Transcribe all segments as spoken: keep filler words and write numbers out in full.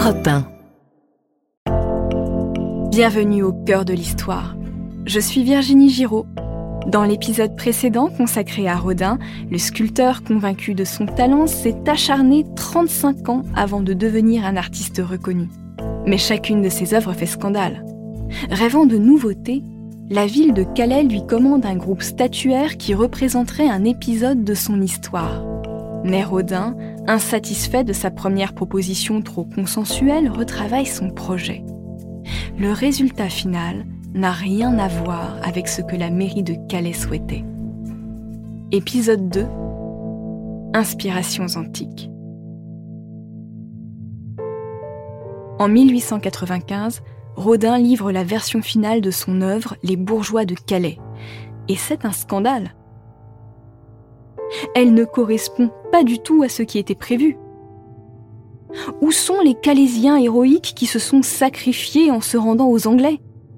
Europe un. Bienvenue au cœur de l'histoire. Je suis Virginie Giraud. Dans l'épisode précédent consacré à Rodin, le sculpteur convaincu de son talent s'est acharné trente-cinq ans avant de devenir un artiste reconnu. Mais chacune de ses œuvres fait scandale. Rêvant de nouveautés, la ville de Calais lui commande un groupe statuaire qui représenterait un épisode de son histoire. Mais Rodin, insatisfait de sa première proposition trop consensuelle, retravaille son projet. Le résultat final n'a rien à voir avec ce que la mairie de Calais souhaitait. Épisode deux. Inspirations antiques. En mille huit cent quatre-vingt-quinze, Rodin livre la version finale de son œuvre « Les bourgeois de Calais ». Et c'est un scandale. Elle ne correspond pas du tout à ce qui était prévu. Où sont les Calaisiens héroïques qui se sont sacrifiés en se rendant aux Anglais ?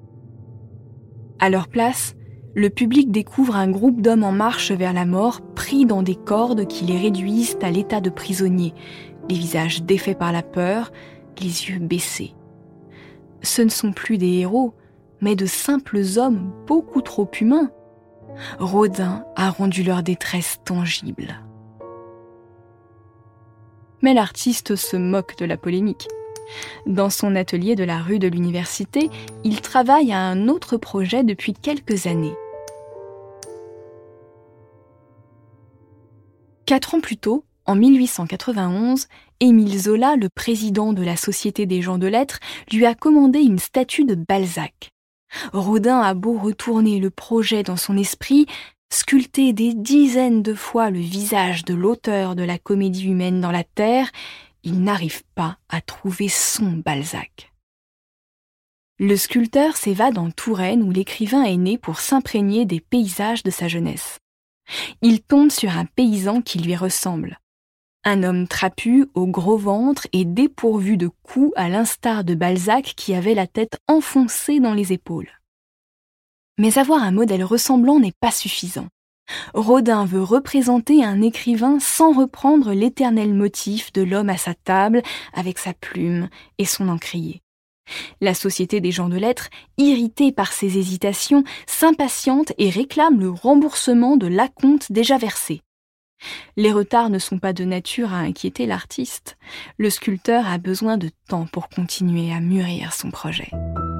À leur place, le public découvre un groupe d'hommes en marche vers la mort, pris dans des cordes qui les réduisent à l'état de prisonniers, les visages défaits par la peur, les yeux baissés. Ce ne sont plus des héros, mais de simples hommes beaucoup trop humains. Rodin a rendu leur détresse tangible. Mais l'artiste se moque de la polémique. Dans son atelier de la rue de l'Université, il travaille à un autre projet depuis quelques années. Quatre ans plus tôt, en mille huit cent quatre-vingt-onze, Émile Zola, le président de la Société des gens de lettres, lui a commandé une statue de Balzac. Rodin a beau retourner le projet dans son esprit, sculpter des dizaines de fois le visage de l'auteur de la comédie humaine dans la terre, il n'arrive pas à trouver son Balzac. Le sculpteur s'évade en Touraine où l'écrivain est né pour s'imprégner des paysages de sa jeunesse. Il tombe sur un paysan qui lui ressemble. Un homme trapu, au gros ventre et dépourvu de cou à l'instar de Balzac qui avait la tête enfoncée dans les épaules. Mais avoir un modèle ressemblant n'est pas suffisant. Rodin veut représenter un écrivain sans reprendre l'éternel motif de l'homme à sa table avec sa plume et son encrier. La Société des gens de lettres, irritée par ses hésitations, s'impatiente et réclame le remboursement de l'acompte déjà versé. Les retards ne sont pas de nature à inquiéter l'artiste. Le sculpteur a besoin de temps pour continuer à mûrir son projet.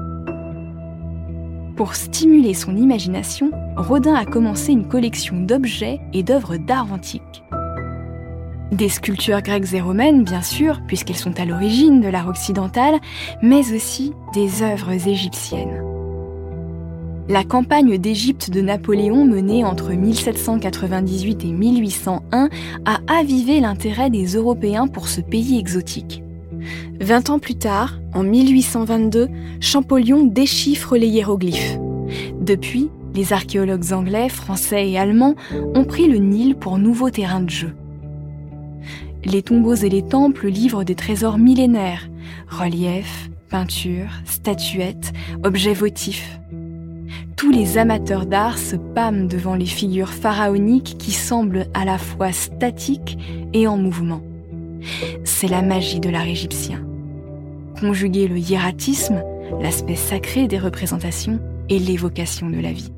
Pour stimuler son imagination, Rodin a commencé une collection d'objets et d'œuvres d'art antique. Des sculptures grecques et romaines, bien sûr, puisqu'elles sont à l'origine de l'art occidental, mais aussi des œuvres égyptiennes. La campagne d'Égypte de Napoléon menée entre mille sept cent quatre-vingt-dix-huit et mille huit cent un a avivé l'intérêt des Européens pour ce pays exotique. Vingt ans plus tard, en mille huit cent vingt-deux, Champollion déchiffre les hiéroglyphes. Depuis, les archéologues anglais, français et allemands ont pris le Nil pour nouveau terrain de jeu. Les tombeaux et les temples livrent des trésors millénaires, reliefs, peintures, statuettes, objets votifs. Tous les amateurs d'art se pâment devant les figures pharaoniques qui semblent à la fois statiques et en mouvement. C'est la magie de l'art égyptien. Conjuguer le hiératisme, l'aspect sacré des représentations et l'évocation de la vie.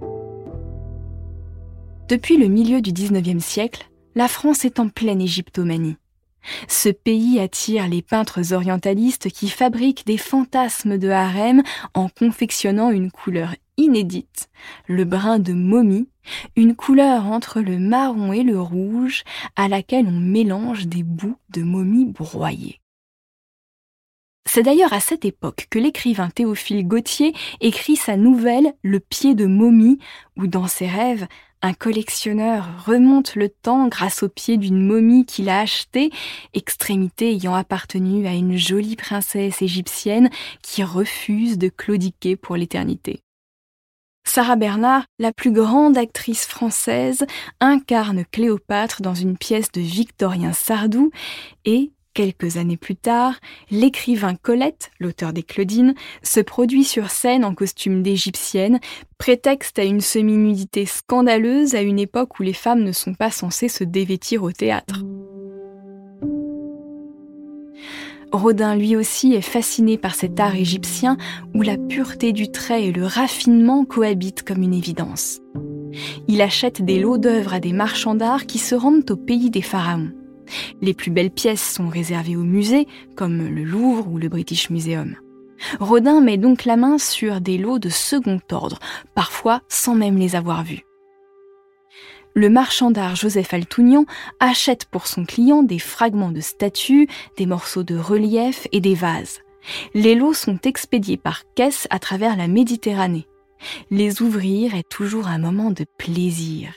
Depuis le milieu du dix-neuvième siècle, la France est en pleine égyptomanie. Ce pays attire les peintres orientalistes qui fabriquent des fantasmes de harem en confectionnant une couleur inédite, le brun de momie, une couleur entre le marron et le rouge à laquelle on mélange des bouts de momie broyée. C'est d'ailleurs à cette époque que l'écrivain Théophile Gautier écrit sa nouvelle « Le pied de momie » où dans ses rêves, un collectionneur remonte le temps grâce au pied d'une momie qu'il a achetée, extrémité ayant appartenu à une jolie princesse égyptienne qui refuse de claudiquer pour l'éternité. Sarah Bernard, la plus grande actrice française, incarne Cléopâtre dans une pièce de Victorien Sardou et, quelques années plus tard, l'écrivain Colette, l'auteur des Claudines, se produit sur scène en costume d'égyptienne, prétexte à une semi-nudité scandaleuse à une époque où les femmes ne sont pas censées se dévêtir au théâtre. Rodin lui aussi est fasciné par cet art égyptien où la pureté du trait et le raffinement cohabitent comme une évidence. Il achète des lots d'œuvres à des marchands d'art qui se rendent au pays des pharaons. Les plus belles pièces sont réservées aux musées, comme le Louvre ou le British Museum. Rodin met donc la main sur des lots de second ordre, parfois sans même les avoir vus. Le marchand d'art Joseph Altounian achète pour son client des fragments de statues, des morceaux de relief et des vases. Les lots sont expédiés par caisse à travers la Méditerranée. Les ouvrir est toujours un moment de plaisir.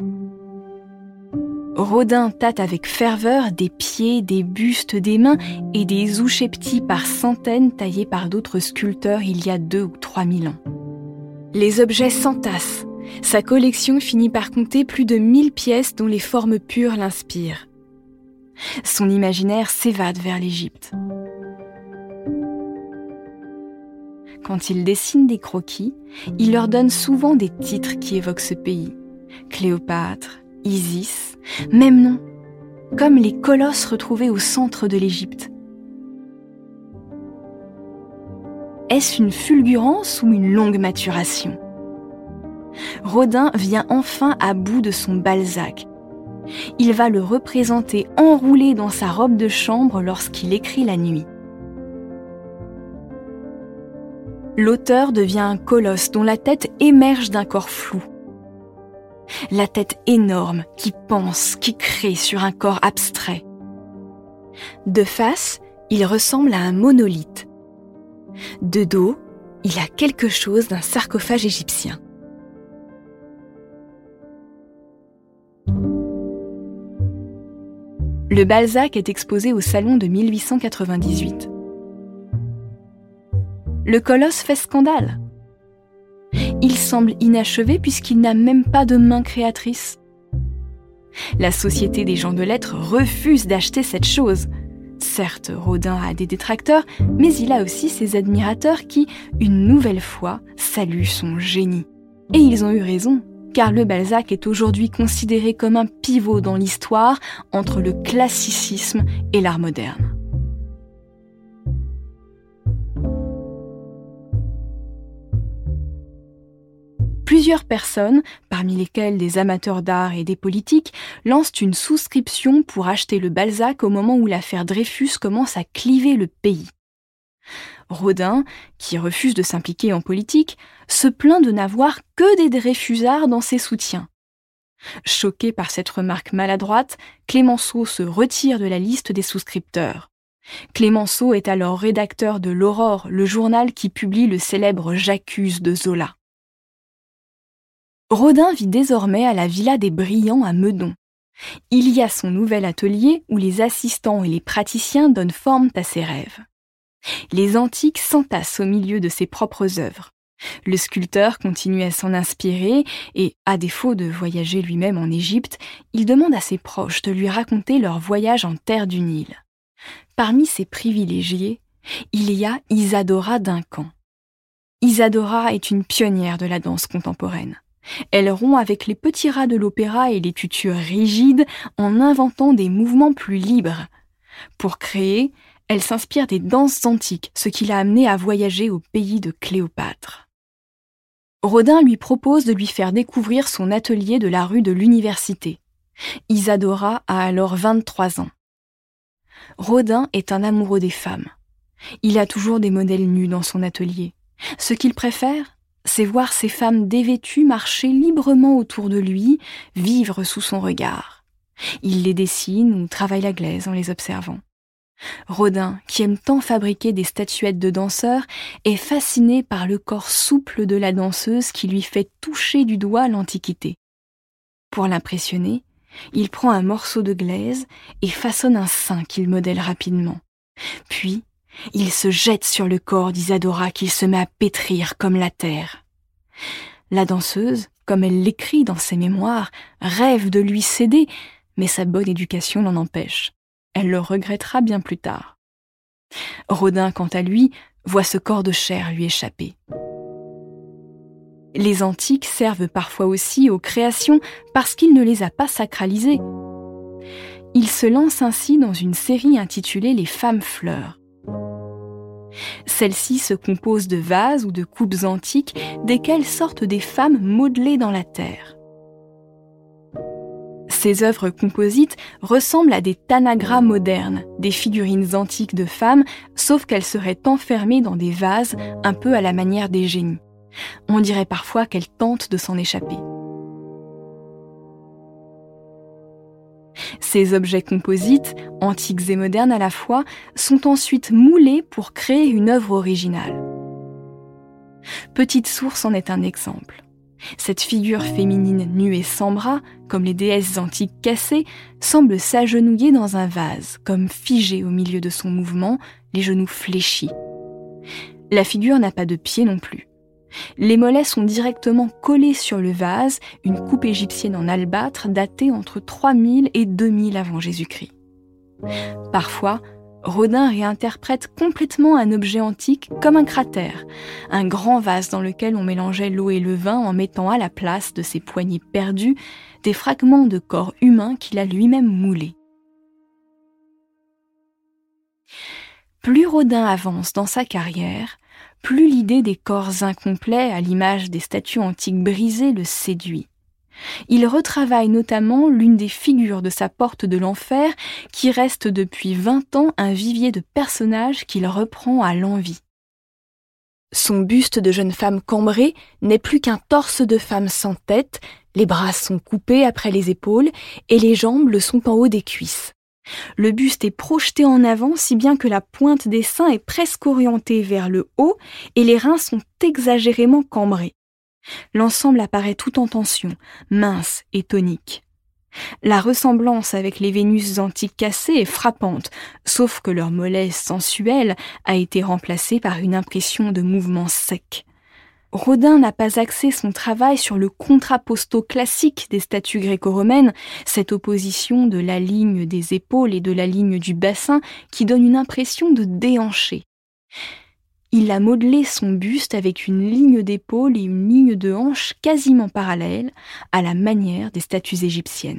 Rodin tâte avec ferveur des pieds, des bustes, des mains et des oucheptis par centaines taillés par d'autres sculpteurs il y a deux ou trois mille ans. Les objets s'entassent. Sa collection finit par compter plus de mille pièces dont les formes pures l'inspirent. Son imaginaire s'évade vers l'Égypte. Quand il dessine des croquis, il leur donne souvent des titres qui évoquent ce pays. Cléopâtre, Isis, même nom, comme les colosses retrouvés au centre de l'Égypte. Est-ce une fulgurance ou une longue maturation ? Rodin vient enfin à bout de son Balzac. Il va le représenter enroulé dans sa robe de chambre lorsqu'il écrit la nuit. L'auteur devient un colosse dont la tête émerge d'un corps flou. La tête énorme qui pense, qui crée sur un corps abstrait. De face, il ressemble à un monolithe. De dos, il a quelque chose d'un sarcophage égyptien. Le Balzac est exposé au Salon de mille huit cent quatre-vingt-dix-huit. Le colosse fait scandale. Il semble inachevé puisqu'il n'a même pas de main créatrice. La Société des gens de lettres refuse d'acheter cette chose. Certes, Rodin a des détracteurs, mais il a aussi ses admirateurs qui, une nouvelle fois, saluent son génie. Et ils ont eu raison, car le Balzac est aujourd'hui considéré comme un pivot dans l'histoire entre le classicisme et l'art moderne. Plusieurs personnes, parmi lesquelles des amateurs d'art et des politiques, lancent une souscription pour acheter le Balzac au moment où l'affaire Dreyfus commence à cliver le pays. Rodin, qui refuse de s'impliquer en politique, se plaint de n'avoir que des Dreyfusards dans ses soutiens. Choqué par cette remarque maladroite, Clémenceau se retire de la liste des souscripteurs. Clémenceau est alors rédacteur de l'Aurore, le journal qui publie le célèbre J'accuse de Zola. Rodin vit désormais à la Villa des Brillants à Meudon. Il y a son nouvel atelier où les assistants et les praticiens donnent forme à ses rêves. Les antiques s'entassent au milieu de ses propres œuvres. Le sculpteur continue à s'en inspirer et, à défaut de voyager lui-même en Égypte, il demande à ses proches de lui raconter leur voyage en terre du Nil. Parmi ces privilégiés, il y a Isadora Duncan. Isadora est une pionnière de la danse contemporaine. Elle rompt avec les petits rats de l'opéra et les tutures rigides en inventant des mouvements plus libres. Pour créer, elle s'inspire des danses antiques, ce qui l'a amenée à voyager au pays de Cléopâtre. Rodin lui propose de lui faire découvrir son atelier de la rue de l'Université. Isadora a alors vingt-trois ans. Rodin est un amoureux des femmes. Il a toujours des modèles nus dans son atelier. Ce qu'il préfère, c'est voir ces femmes dévêtues marcher librement autour de lui, vivre sous son regard. Il les dessine ou travaille la glaise en les observant. Rodin, qui aime tant fabriquer des statuettes de danseurs, est fasciné par le corps souple de la danseuse qui lui fait toucher du doigt l'Antiquité. Pour l'impressionner, il prend un morceau de glaise et façonne un sein qu'il modèle rapidement. Puis, il se jette sur le corps d'Isadora qu'il se met à pétrir comme la terre. La danseuse, comme elle l'écrit dans ses mémoires, rêve de lui céder, mais sa bonne éducation l'en empêche. Elle le regrettera bien plus tard. Rodin, quant à lui, voit ce corps de chair lui échapper. Les antiques servent parfois aussi aux créations parce qu'il ne les a pas sacralisées. Il se lance ainsi dans une série intitulée Les femmes fleurs. Celles-ci se composent de vases ou de coupes antiques desquelles sortent des femmes modelées dans la terre. Ces œuvres composites ressemblent à des tanagras modernes, des figurines antiques de femmes, sauf qu'elles seraient enfermées dans des vases un peu à la manière des génies. On dirait parfois qu'elles tentent de s'en échapper. Ces objets composites, antiques et modernes à la fois, sont ensuite moulés pour créer une œuvre originale. Petite Source en est un exemple. Cette figure féminine nue et sans bras, comme les déesses antiques cassées, semble s'agenouiller dans un vase, comme figée au milieu de son mouvement, les genoux fléchis. La figure n'a pas de pieds non plus. Les mollets sont directement collés sur le vase, une coupe égyptienne en albâtre datée entre trois mille et deux mille avant Jésus-Christ. Parfois, Rodin réinterprète complètement un objet antique comme un cratère, un grand vase dans lequel on mélangeait l'eau et le vin en mettant à la place de ses poignées perdues des fragments de corps humains qu'il a lui-même moulés. Plus Rodin avance dans sa carrière, plus l'idée des corps incomplets, à l'image des statues antiques brisées, le séduit. Il retravaille notamment l'une des figures de sa porte de l'enfer, qui reste depuis vingt ans un vivier de personnages qu'il reprend à l'envi. Son buste de jeune femme cambrée n'est plus qu'un torse de femme sans tête, les bras sont coupés après les épaules et les jambes le sont en haut des cuisses. Le buste est projeté en avant si bien que la pointe des seins est presque orientée vers le haut et les reins sont exagérément cambrés. L'ensemble apparaît tout en tension, mince et tonique. La ressemblance avec les Vénus antiques cassées est frappante, sauf que leur mollesse sensuelle a été remplacée par une impression de mouvement sec. Rodin n'a pas axé son travail sur le contrapposto classique des statues gréco-romaines, cette opposition de la ligne des épaules et de la ligne du bassin qui donne une impression de déhanché. Il a modelé son buste avec une ligne d'épaule et une ligne de hanche quasiment parallèles, à la manière des statues égyptiennes.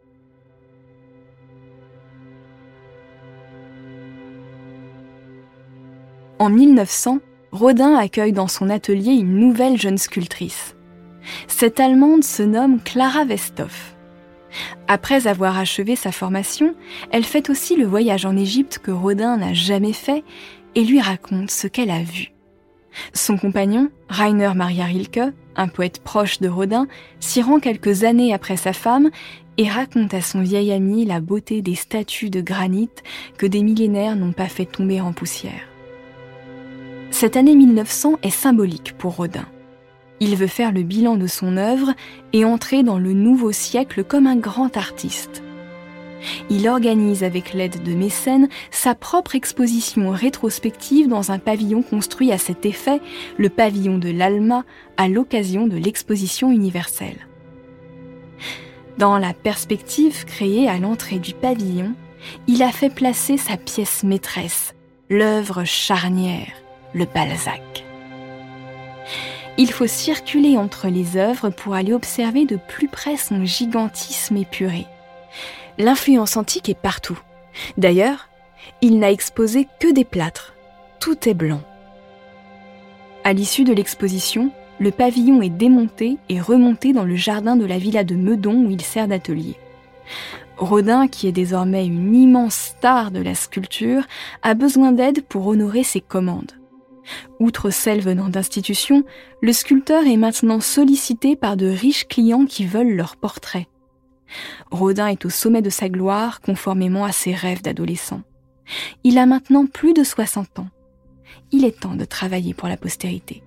En mille neuf cents, Rodin accueille dans son atelier une nouvelle jeune sculptrice. Cette Allemande se nomme Clara Westhoff. Après avoir achevé sa formation, elle fait aussi le voyage en Égypte que Rodin n'a jamais fait et lui raconte ce qu'elle a vu. Son compagnon, Rainer Maria Rilke, un poète proche de Rodin, s'y rend quelques années après sa femme et raconte à son vieil ami la beauté des statues de granit que des millénaires n'ont pas fait tomber en poussière. Cette année mille neuf cents est symbolique pour Rodin. Il veut faire le bilan de son œuvre et entrer dans le nouveau siècle comme un grand artiste. Il organise avec l'aide de mécènes sa propre exposition rétrospective dans un pavillon construit à cet effet, le pavillon de l'Alma, à l'occasion de l'exposition universelle. Dans la perspective créée à l'entrée du pavillon, il a fait placer sa pièce maîtresse, l'œuvre charnière, le Balzac. Il faut circuler entre les œuvres pour aller observer de plus près son gigantisme épuré. L'influence antique est partout. D'ailleurs, il n'a exposé que des plâtres. Tout est blanc. À l'issue de l'exposition, le pavillon est démonté et remonté dans le jardin de la villa de Meudon où il sert d'atelier. Rodin, qui est désormais une immense star de la sculpture, a besoin d'aide pour honorer ses commandes. Outre celles venant d'institutions, le sculpteur est maintenant sollicité par de riches clients qui veulent leur portrait. Rodin est au sommet de sa gloire, conformément à ses rêves d'adolescent. Il a maintenant plus de soixante ans. Il est temps de travailler pour la postérité.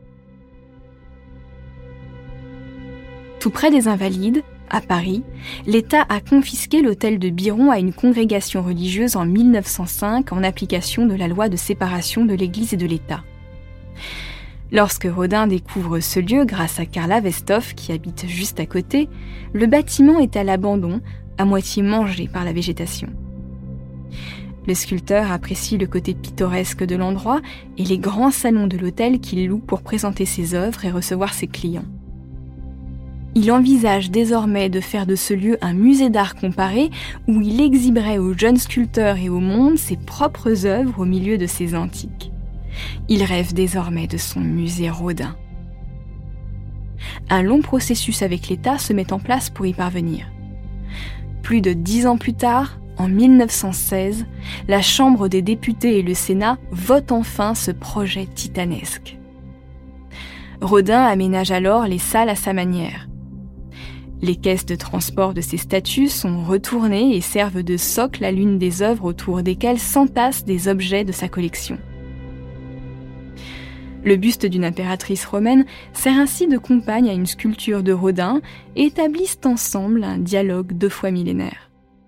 Tout près des Invalides, à Paris, l'État a confisqué l'hôtel de Biron à une congrégation religieuse en mille neuf cent cinq en application de la loi de séparation de l'Église et de l'État. Lorsque Rodin découvre ce lieu grâce à Carla Westhoff qui habite juste à côté, le bâtiment est à l'abandon, à moitié mangé par la végétation. Le sculpteur apprécie le côté pittoresque de l'endroit et les grands salons de l'hôtel qu'il loue pour présenter ses œuvres et recevoir ses clients. Il envisage désormais de faire de ce lieu un musée d'art comparé où il exhiberait aux jeunes sculpteurs et au monde ses propres œuvres au milieu de ces antiques. Il rêve désormais de son musée Rodin. Un long processus avec l'État se met en place pour y parvenir. Plus de dix ans plus tard, en mille neuf cent seize, la Chambre des députés et le Sénat votent enfin ce projet titanesque. Rodin aménage alors les salles à sa manière. Les caisses de transport de ces statues sont retournées et servent de socle à l'une des œuvres autour desquelles s'entassent des objets de sa collection. Le buste d'une impératrice romaine sert ainsi de compagne à une sculpture de Rodin et établissent ensemble un dialogue deux fois millénaire.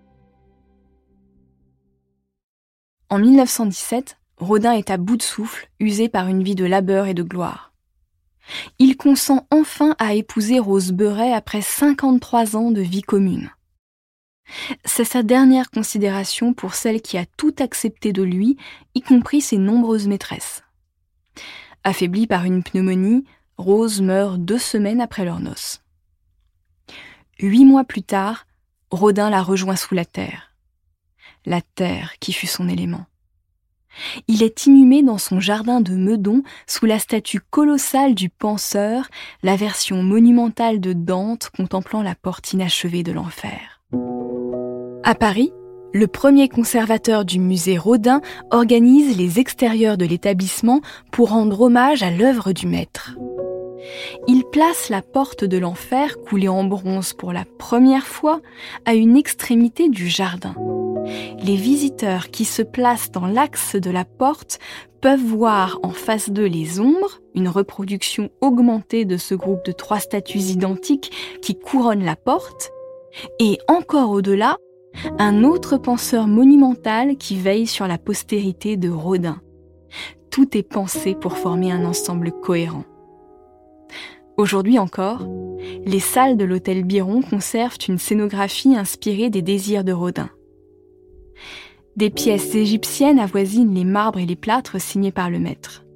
En mille neuf cent dix-sept, Rodin est à bout de souffle, usé par une vie de labeur et de gloire. Il consent enfin à épouser Rose Beuret après cinquante-trois ans de vie commune. C'est sa dernière considération pour celle qui a tout accepté de lui, y compris ses nombreuses maîtresses. Affaiblie par une pneumonie, Rose meurt deux semaines après leurs noces. Huit mois plus tard, Rodin la rejoint sous la terre. La terre qui fut son élément. Il est inhumé dans son jardin de Meudon sous la statue colossale du Penseur, la version monumentale de Dante contemplant la porte inachevée de l'enfer. À Paris, le premier conservateur du musée Rodin organise les extérieurs de l'établissement pour rendre hommage à l'œuvre du maître. Il place la porte de l'enfer, coulée en bronze pour la première fois, à une extrémité du jardin. Les visiteurs qui se placent dans l'axe de la porte peuvent voir en face d'eux les ombres, une reproduction augmentée de ce groupe de trois statues identiques qui couronnent la porte, et encore au-delà, un autre penseur monumental qui veille sur la postérité de Rodin. Tout est pensé pour former un ensemble cohérent. Aujourd'hui encore, les salles de l'hôtel Biron conservent une scénographie inspirée des désirs de Rodin. Des pièces égyptiennes avoisinent les marbres et les plâtres signés par le maître.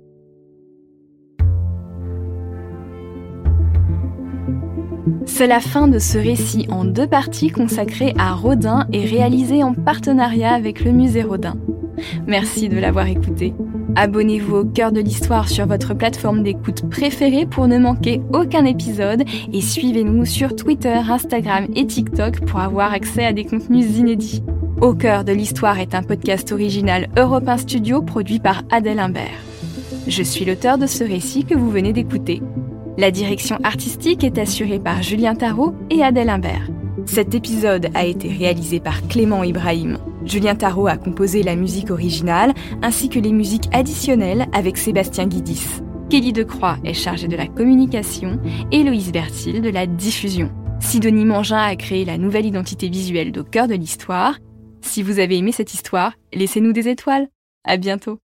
C'est la fin de ce récit en deux parties consacré à Rodin et réalisé en partenariat avec le musée Rodin. Merci de l'avoir écouté. Abonnez-vous au Cœur de l'Histoire sur votre plateforme d'écoute préférée pour ne manquer aucun épisode et suivez-nous sur Twitter, Instagram et TikTok pour avoir accès à des contenus inédits. Au Cœur de l'Histoire est un podcast original Europe un Studio produit par Adèle Imbert. Je suis l'auteur de ce récit que vous venez d'écouter. La direction artistique est assurée par Julien Tarot et Adèle Imbert. Cet épisode a été réalisé par Clément Ibrahim. Julien Tarot a composé la musique originale ainsi que les musiques additionnelles avec Sébastien Guidis. Kelly Decroix est chargée de la communication et Loïs Bertil de la diffusion. Sidonie Mangin a créé la nouvelle identité visuelle d'Au Cœur de l'Histoire. Si vous avez aimé cette histoire, laissez-nous des étoiles. À bientôt.